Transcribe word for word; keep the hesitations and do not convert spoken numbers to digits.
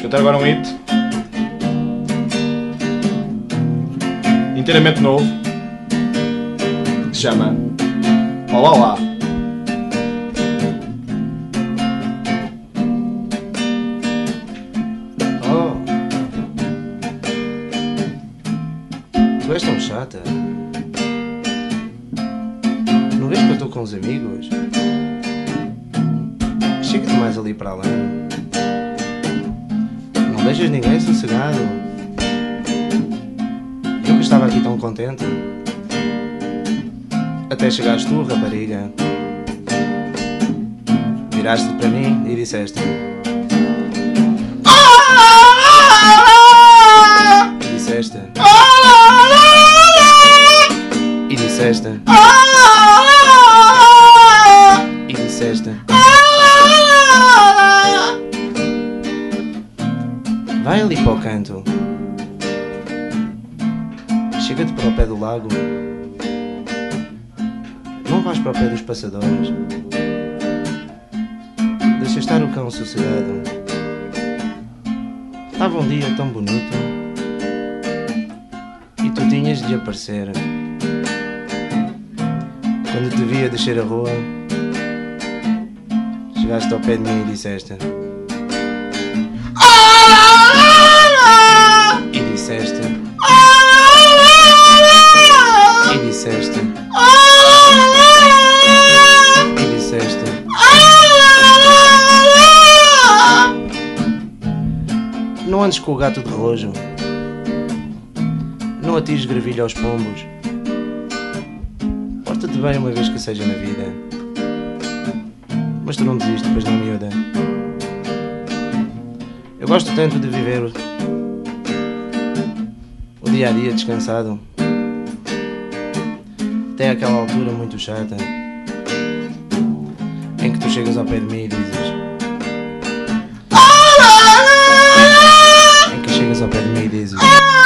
Escutar agora um hit inteiramente novo que se chama Olá Olá. Oh, tu és tão chata. Não vês que eu estou com os amigos? Chega-te mais ali para além. Não deixas ninguém sossegado. Eu que estava aqui tão contente, até chegaste tu, rapariga. Viraste para mim e disseste: E disseste E disseste E disseste Vai ali para o canto. Chega-te para o pé do lago. Não vais para o pé dos passadores. Deixa estar o cão sossegado. Estava um dia tão bonito e tu tinhas de aparecer. Quando te via descer a rua, chegaste ao pé de mim e disseste: E disseste E disseste E disseste Não andes com o gato de relojo. Não atires gravilha aos pombos. Porta-te bem uma vez que seja na vida. Mas tu não desistes, pois não, miúda. Eu gosto tanto de viver o dia a dia descansado, até aquela altura muito chata em que tu chegas ao pé de mim e dizes Em que chegas ao pé de mim e dizes